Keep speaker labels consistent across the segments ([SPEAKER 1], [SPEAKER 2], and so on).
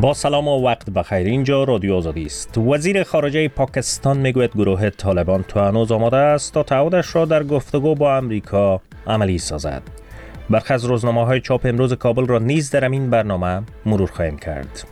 [SPEAKER 1] با سلام و وقت بخیر. اینجا رادیو آزادی است. وزیر خارجه پاکستان میگوید گروه طالبان تا هنوز آماده است تا تعهدش را در گفتگو با امریکا عملی سازد. برخی از روزنامه‌های چاپ امروز کابل را نیز در این برنامه مرور خواهیم کرد.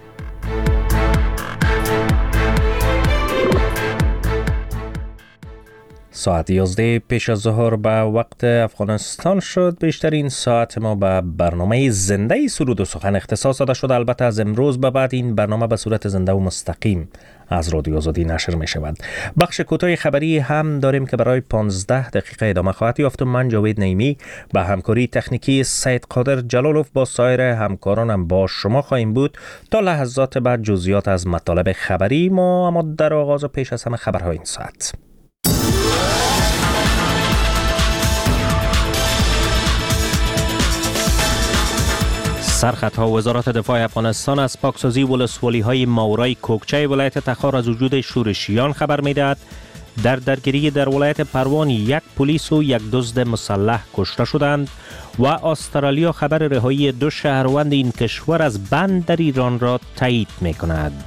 [SPEAKER 1] ساعت 11 پیش از ظهر به وقت افغانستان شد. بیشترین ساعت ما به برنامه زنده سرود و سخن اختصاص داده شد. البته از امروز به بعد این برنامه به صورت زنده و مستقیم از رادیو آزادی نشر می شود. بخش کوتاه خبری هم داریم که برای 15 دقیقه ادامه خواهد یافت. من جاوید نعیمی به همکاری تکنیکی سید قادر جلالوف با سایر همکارانم با شما خواهیم بود تا لحظات بعد جزئیات از مطالب خبری ما. اما در آغاز پیش از همه خبرهای این ساعت. سرخطها وزارت دفاع افغانستان از پاکسازی ولسوالی‌های ماورای کوکچه ولایت تخار از وجود شورشیان خبر می‌دهد. در درگیری در ولایت پروان یک پلیس و یک دزد مسلح کشته شدند و استرالیا خبر رهایی 2 شهروند این کشور از بند در ایران را تایید می‌کند.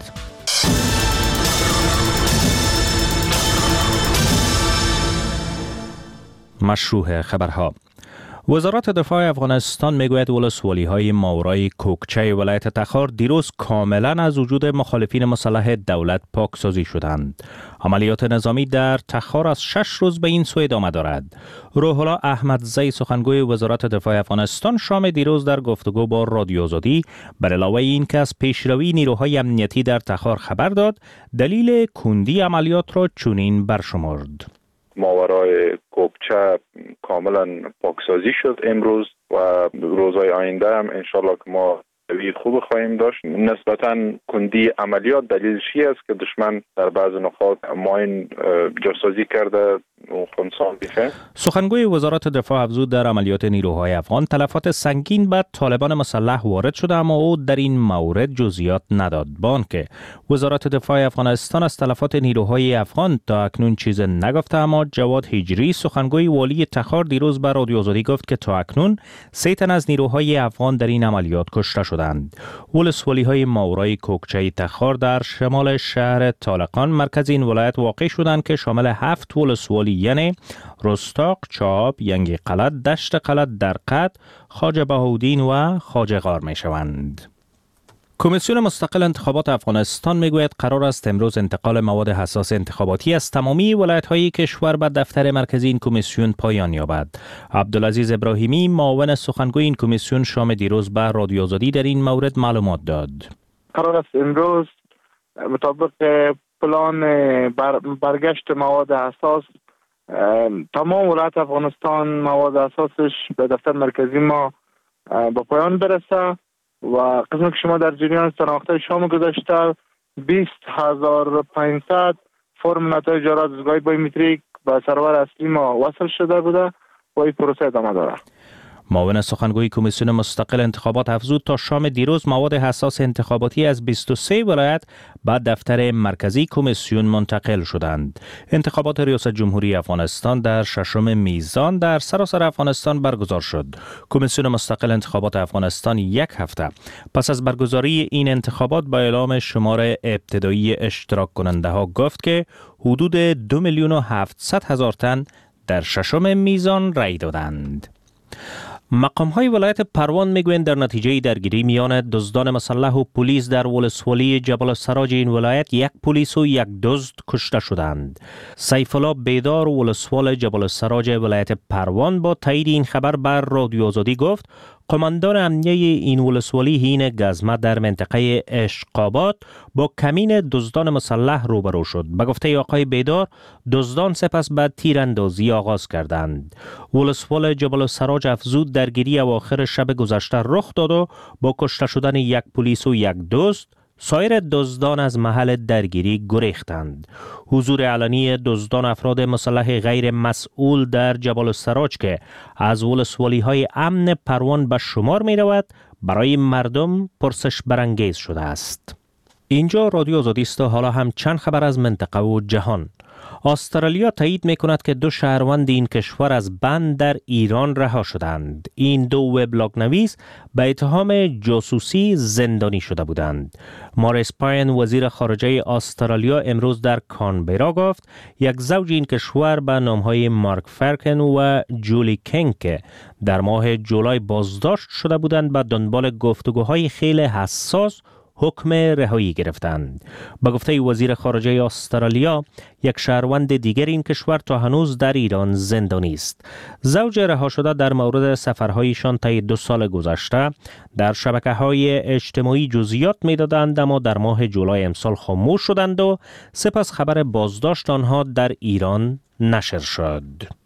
[SPEAKER 1] مشروع خبرها. وزارت دفاع افغانستان میگوید ولسوالی‌های ماورای کوکچه ولایت تخار دیروز کاملا از وجود مخالفین مسلح دولت پاکسازی شدند. عملیات نظامی در تخار از 6 روز به این سو ادامه دارد. روح الله احمدزی سخنگوی وزارت دفاع افغانستان شام دیروز در گفتگو با رادیو آزادی بر علاوه این که از پیشروی نیروهای امنیتی در تخار خبر داد، دلیل کندی عملیات را چنین برشمرد.
[SPEAKER 2] ماورای کوکچه کاملا پاکسازی شد امروز و روزهای آینده هم انشالله که ما روی خوب خواهیم داشت. نسبتاً کندی عملیات دلیلش است که دشمن در بعض نقاط ماین جاسازی کرده و خونسان بیخه.
[SPEAKER 1] سخنگوی وزارت دفاع افزود در عملیات نیروهای افغان تلفات سنگین به طالبان مسلح وارد شده، اما او در این مورد جزئیات نداد. با آنکه وزارت دفاع افغانستان از تلفات نیروهای افغان تا اکنون چیز نگفته، اما جواد هجری سخنگوی والی تخار دیروز به رادیو آزادی گفت که تا اکنون 3 تن از نیروهای افغان در این عملیات کشته شدند. ولسوالی‌های ماورای کوکچه تخار در شمال شهر طالقان مرکز این ولایت واقع شدند که شامل 7 ولسوالی یعنی رستاق، چاب، ینگی قلعت، دشت قلعت، درقد، خواجه بهاءالدین و خواجه غار می شوند. کمیسیون مستقل انتخابات افغانستان میگوید قرار است امروز انتقال مواد حساس انتخاباتی از تمامی ولایت‌های کشور به دفتر مرکزی این کمیسیون پایان یابد. عبدالعزیز ابراهیمی معاون سخنگوی این کمیسیون شام دیروز به رادیو آزادی در این مورد معلومات داد.
[SPEAKER 3] قرار است امروز مطابق پلان برگشت مواد حساس تمام ولایت افغانستان مواد اساسش به دفتر مرکزی ما به پایان برسه و قسمی که شما در جریان شناخته شام گذشته 20500 فرم نتایج رایزگاهی بایومتریک به سرور اصلی ما وصل شده بوده و این پروسه ادامه داره.
[SPEAKER 1] معاون سخنگوی کمیسیون مستقل انتخابات افزود تا شام دیروز مواد حساس انتخاباتی از 23 ولایت به دفتر مرکزی کمیسیون منتقل شدند. انتخابات ریاست جمهوری افغانستان در 6 میزان در سراسر افغانستان برگزار شد. کمیسیون مستقل انتخابات افغانستان 1 هفته پس از برگزاری این انتخابات با اعلام شمار ابتدایی اشتراک کننده ها گفت که حدود 2,700,000 تن در 6 میزان رای دادند. مقام‌های ولایت پروان میگویند در نتیجه درگیری میان دزدان مسلح و پلیس در ولسوالی جبل السراج این ولایت 1 پلیس و 1 دزد کشته شدند. سیف الله بیدار ولسوال جبل السراج ولایت پروان با تایید این خبر بر رادیو آزادی گفت قماندان امنیه این ولسوالی هین گزمه در منطقه اشقابات با کمین دزدان مسلح روبرو شد. به گفته آقای بیدار دزدان سپس به تیراندازی آغاز کردند. ولسوال جبل السراج افزود درگیری اواخر شب گذشته رخ داد و با کشته شدن 1 پلیس و 1 دزد سایر دزدان از محل درگیری گریختند. حضور علنی دزدان افراد مسلح غیر مسئول در جبل السراج که از ولسوالی‌های امن پروان به شمار می رود برای مردم پرسش برانگیز شده است. اینجا رادیو آزادی است. حالا هم چند خبر از منطقه و جهان. استرالیا تایید می‌کند که 2 شهروند این کشور از بند در ایران رها شدند. این 2 وبلاگ‌نویس به اتهام جاسوسی زندانی شده بودند. ماریس پاین وزیر خارجه استرالیا امروز در کانبرا گفت یک زوج این کشور به نام‌های مارک فرکن و جولی کنگ در ماه جولای بازداشت شده بودند به دنبال گفتگوهای خیلی حساس حکم رهایی گرفتند. با گفته وزیر خارجه استرالیا، یک شهروند دیگر این کشور تا هنوز در ایران زندانی است. زوج رها شده در مورد سفرهایشان طی 2 سال گذشته در شبکه‌های اجتماعی جزئیات می‌دادند، اما در ماه جولای امسال خاموش شدند و سپس خبر بازداشت آنها در ایران نشر شد.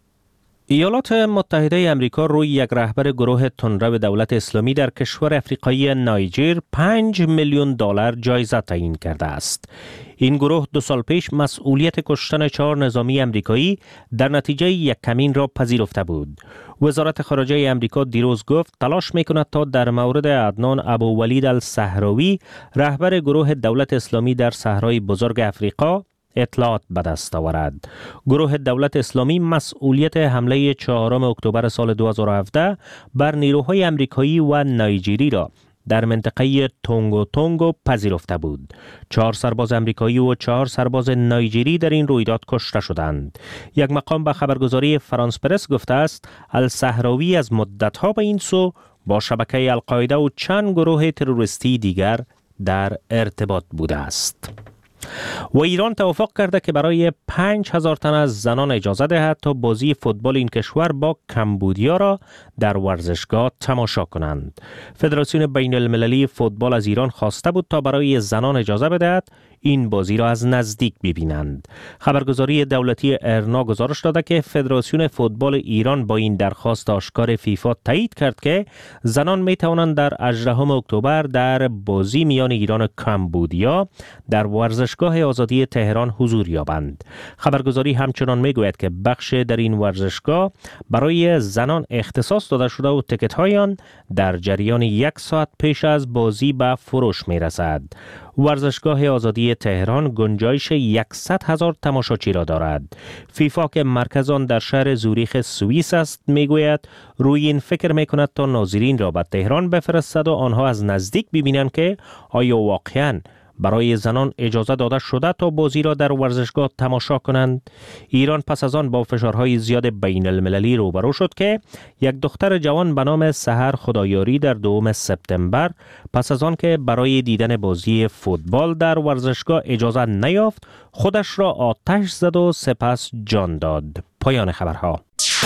[SPEAKER 1] ایالات متحده آمریکا روی یک رهبر گروه تندرو دولت اسلامی در کشور افریقایی نایجر 5 میلیون دلار جایزه تعیین کرده است. این گروه 2 سال پیش مسئولیت کشتن 4 نظامی آمریکایی در نتیجه یک کمین را پذیرفته بود. وزارت خارجه آمریکا دیروز گفت تلاش می‌کند تا در مورد عدنان ابوولید الصحراوی، رهبر گروه دولت اسلامی در صحرای بزرگ افریقا، اطلاعات به دست آورد. گروه دولت اسلامی مسئولیت حمله 4 اکتبر سال 2017 بر نیروهای آمریکایی و نایجیری را در منطقه تونگو پذیرفته بود. 4 سرباز آمریکایی و 4 سرباز نایجیری در این رویداد کشته شدند. یک مقام به خبرگزاری فرانس پرس گفته است الصحراوی از مدت‌ها به این سو با شبکه القاعده و چند گروه تروریستی دیگر در ارتباط بوده است. و ایران توافق کرده که برای 5000 تن از زنان اجازه دهد تا بازی فوتبال این کشور با کمبودیا را در ورزشگاه تماشا کنند. فدراسیون بین المللی فوتبال از ایران خواسته بود تا برای زنان اجازه بدهد این بازی را از نزدیک ببینند. خبرگزاری دولتی ارنا گزارش داده که فدراسیون فوتبال ایران با این درخواست آشکار فیفا تایید کرد که زنان می توانند در 18 اکتبر در بازی میان ایران و کمبودیا در ورزشگاه آزادی تهران حضور یابند. خبرگزاری همچنان می گوید که بخش در این ورزشگاه برای زنان اختصاص داده شده و تکت های آن در جریان 1 ساعت پیش از بازی به فروش می رسد. ورزشگاه آزادی تهران گنجایش 100,000 تماشاچی را دارد. فیفا که مرکز آن در شهر زوریخ سوئیس است میگوید روی این فکر میکند تا ناظرین را به تهران بفرستد و آنها از نزدیک ببینند که آیا واقعاً برای زنان اجازه داده شده تا بازی را در ورزشگاه تماشا کنند. ایران پس از آن با فشارهای زیاد بین المللی روبرو شد که یک دختر جوان به نام سحر خدایاری در 2 سپتامبر پس از آن که برای دیدن بازی فوتبال در ورزشگاه اجازه نیافت خودش را آتش زد و سپس جان داد. پایان خبرها.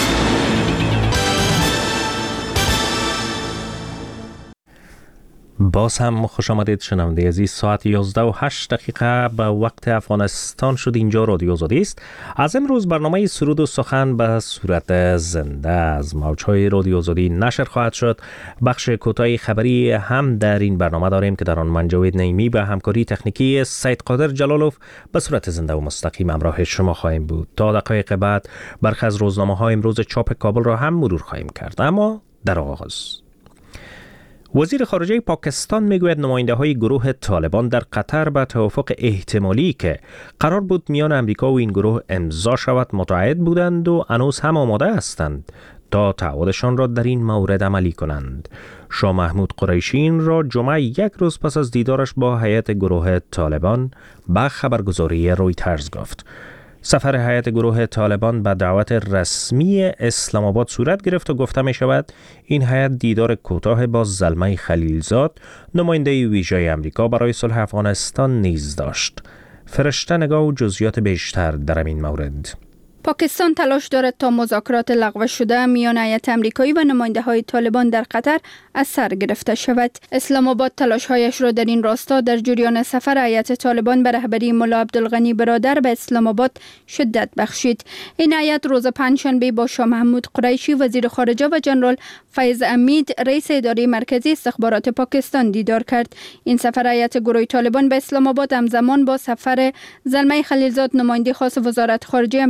[SPEAKER 1] باز هم خوش آمدید شنونده عزیز. ساعت 11:08 به وقت افغانستان شد. اینجا رادیو آزادی است. از امروز برنامه سرود و سخن به صورت زنده از موج‌های رادیو آزادی نشر خواهد شد. بخش کوتاه خبری هم در این برنامه داریم که در آن من جاوید نعیمی به همکاری تکنیکی سید قادر جلالوف به صورت زنده و مستقیم همراه شما خواهیم بود. تا دقایق بعد برخی از روزنامه‌های امروز چاپ کابل را هم مرور خواهیم کرد. اما در آغاز وزیر خارجه پاکستان میگوید نماینده های گروه طالبان در قطر به توافق احتمالی که قرار بود میان امریکا و این گروه امضا شود متعهد بودند و هنوز هم آماده هستند تا تعهدشان را در این مورد عملی کنند. شاه محمود قریشی این را جمعه 1 روز پس از دیدارش با هیئت گروه طالبان به خبرگزاری رویترز گفت. سفر هیئت گروه طالبان به دعوت رسمی اسلام آباد صورت گرفت و گفته می شود این هیئت دیدار کوتاه با زلمه خلیلزاد نماینده ویژه آمریکا برای صلح افغانستان نیز داشت. فرشته نگاه و جزئیات بیشتر در این مورد.
[SPEAKER 4] پاکستان تلاش دارد تا مذاکرات لغو شده میان هیئت آمریکایی و نماینده‌های طالبان در قطر از سر گرفته شود. اسلام آباد تلاش‌هایش را در این راستا در جریان سفر هیئت طالبان به رهبری ملا عبدالغنی برادر به اسلام آباد شدت بخشید. این هیئت روز پنجشنبه با شاه محمود قریشی وزیر خارجه و جنرال فیض امید رئیس اداره مرکزی استخبارات پاکستان دیدار کرد. این سفر هیئت گروه طالبان به اسلام آباد همزمان با سفر زلمه خلیلزاد نماینده خاص وزارت خارجه آمریکا برای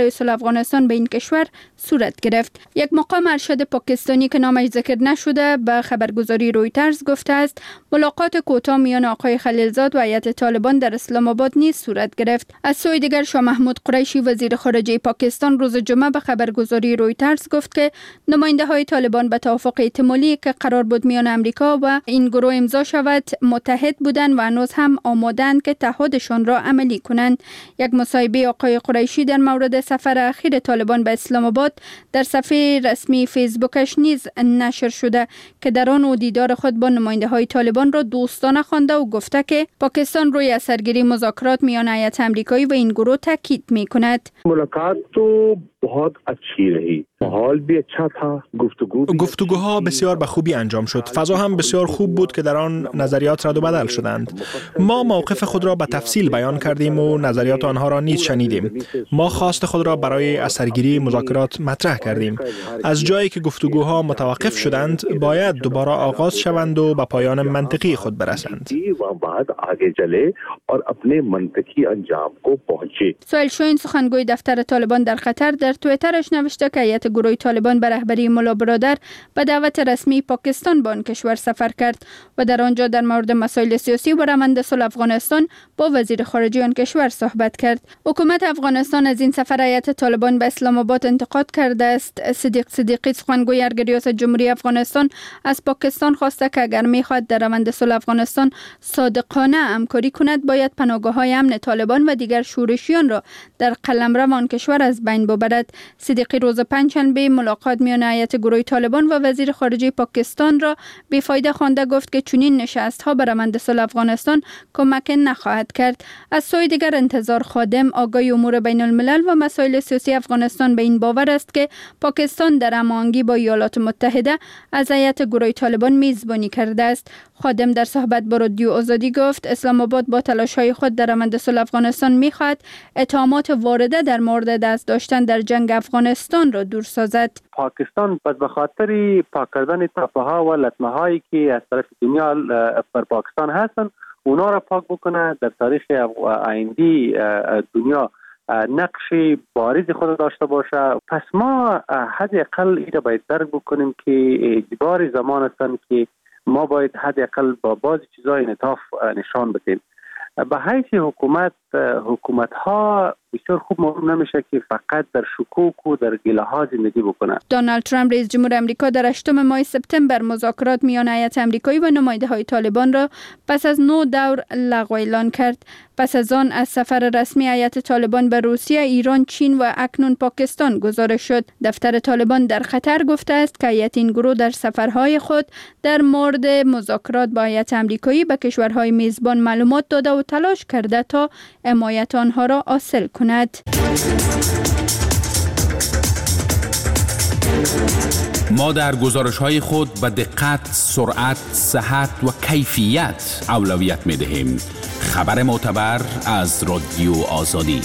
[SPEAKER 4] برای صلح افغانستان به این کشور صورت گرفت. یک مقام ارشد پاکستانی که نامش ذکر نشده به خبرگزاری رویترز گفته است ملاقات کوتاه میان آقای خلیلزاد و هیئت طالبان در اسلام آباد نیز صورت گرفت. از سوی دیگر شاه محمود قریشی وزیر خارجه پاکستان روز جمعه به خبرگزاری رویترز گفت که نماینده های طالبان به توافق احتمالی که قرار بود میان امریکا و این گروه امضا شود متحد بودند و هنوز هم آمادند که تعهدشان را عملی کنند. یک مصاحبه آقای قریشی در مورد سفر اخیر طالبان به اسلام آباد در صفحه رسمی فیسبوکش نیز نشر شده که در آن او دیدار خود با نماینده های طالبان را دوستانه خوانده و گفته که پاکستان روی اثرگیری مذاکرات میان هیئت امریکایی و این گروه تاکید میکند.
[SPEAKER 5] ملاقات تو बहुत अच्छी रही माहौल भी अच्छा था
[SPEAKER 6] گفتگوها بسیار به خوبی انجام شد. فضا هم بسیار خوب بود که در آن نظریات رد و بدل شدند. ما موقف خود را به تفصیل بیان کردیم و نظریات آنها را نیز شنیدیم. ما خواست خود را برای اثرگیری مذاکرات مطرح کردیم. از جایی که گفتگوها متوقف شدند باید دوباره آغاز شوند و به پایان منطقی خود برسند.
[SPEAKER 4] سهیل شاهین سخنگوی دفتر طالبان در قطر در توییترش نوشته که هیئت گروه طالبان به رهبری ملا برادر به دعوت رسمی پاکستان به آن کشور سفر کرد و در آنجا در مورد مسائل سیاسی و روند صلح افغانستان با وزیر خارجه آن کشور صحبت کرد. حکومت افغانستان از این سفر هیئت طالبان به اسلام آباد انتقاد کرده است. صدیق صدیقی سخنگوی ارگ ریاست جمهوری افغانستان از پاکستان خواسته که اگر می‌خواهد در روند صلح افغانستان صادقانه همکاری کند باید پناهگاه‌های امن طالبان و دیگر شورشیان را در قلمرو آن کشور از بین ببرد. صدیقی روز پنجشنبه ملاقات میان هیئت گروه طالبان و وزیر خارجه پاکستان را بیفایده خوانده گفت که چنین نشست‌ها به روند صلح افغانستان کمک نخواهد کرد. از سوی دیگر انتظار خادم آگاهی امور بین الملل و مسائل سیاسی افغانستان به این باور است که پاکستان در هماهنگی با ایالات متحده از هیئت گروه طالبان میزبانی کرده است. خادم در صحبت با رادیو آزادی گفت اسلام آباد با تلاش‌های خود در روند صلح افغانستان می‌خواهد اتهامات وارده در مورد دست داشتن در جنگ افغانستان را دور سازد.
[SPEAKER 7] پاکستان پس به خاطر پاک کردن تپه‌ها و لطمه‌هایی که از طرف دنیا بر پاکستان هستند اونا را پاک بکنه در تاریخ آینده دنیا نقش بارز خود داشته باشه. پس ما حداقل این را باید درک بکنیم که اجبار زمان هستند که ما باید حداقل با بعضی چیزای انعطاف نشان بدیم. به حیث حکومت ها بسیار خوب معلوم نمیشه که فقط در شکوک و در گله ها زندگی بکنه.
[SPEAKER 4] دونالد ترامپ رئیس جمهور آمریکا در 8 ماه سپتامبر مذاکرات میان هیئت آمریکایی و نماینده های طالبان را پس از 9 دور لغو اعلان کرد. پس از آن از سفر رسمی هیئت طالبان به روسیه، ایران، چین و اکنون پاکستان گزارش شد. دفتر طالبان در قطر گفته است که هیئت این گروه در سفرهای خود در مورد مذاکرات با هیئت آمریکایی به کشورهای میزبان معلومات داده و تلاش کرده تا حمایت آنها را حاصل کند.
[SPEAKER 8] ما در گزارش‌های خود به دقت، سرعت، صحت و کیفیت اولویت می‌دهیم. خبر معتبر از رادیو آزادی.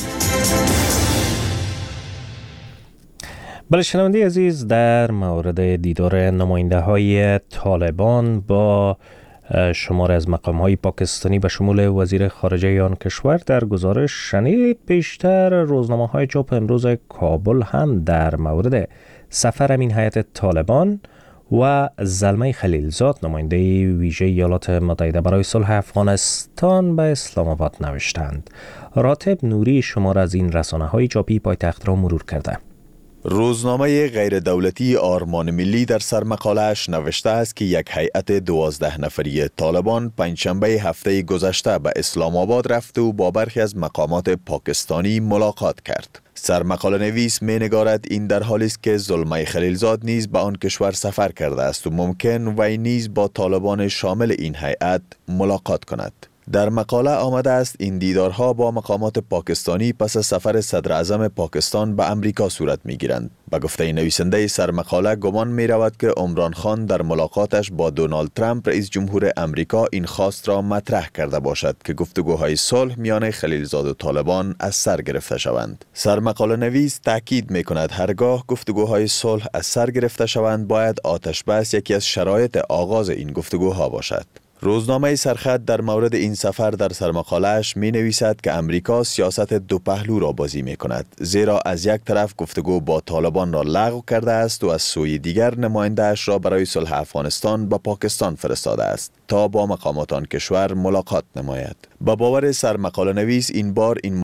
[SPEAKER 1] بله شنونده عزیز، در مورد دیدار نماینده های طالبان با شمار از مقام‌های پاکستانی به شمول وزیر خارجه آن کشور در گزارش شنید. پیشتر روزنامه‌های چاپ امروز کابل هم در مورد سفر این هیئت طالبان و زلمه خلیلزاد نماینده ویژه ایالات متحده برای صلح افغانستان به اسلام آباد نوشتند. راتب نوری شمار از این رسانه‌های چاپی پایتخت را مرور کرده.
[SPEAKER 9] روزنامه غیر دولتی آرمان ملی در سرمقاله‌اش نوشته است که یک هیئت 12 نفری طالبان پنجشنبه هفته گذشته به اسلام آباد رفت و با برخی از مقامات پاکستانی ملاقات کرد. سرمقاله نویس می نگارد این در حالی است که زلمه خلیلزاد نیز به آن کشور سفر کرده است و ممکن وی نیز با طالبان شامل این هیئت ملاقات کند. در مقاله آمده است این دیدارها با مقامات پاکستانی پس از سفر صدر اعظم پاکستان به امریکا صورت می گیرند. به گفته نویسنده سرمقاله گمان می رود که عمران خان در ملاقاتش با دونالد ترامپ رئیس جمهور امریکا این خواست را مطرح کرده باشد که گفتگوهای صلح میان خلیلزاد و طالبان از سر گرفته شوند. سرمقاله نویس تاکید می کند هرگاه گفتگوهای صلح از سر گرفته شوند باید آتش بس یکی از شرایط آغاز این گفتگوها باشد. روزنامه سرخط در مورد این سفر در سرمقاله‌اش می نویسد که امریکا سیاست دو پهلو را بازی می کند، زیرا از یک طرف گفتگو با طالبان را لغو کرده است و از سوی دیگر نماینده‌اش را برای صلح افغانستان به پاکستان فرستاده است تا با مقامات آن کشور ملاقات نماید. به باور سرمقاله نویس این بار این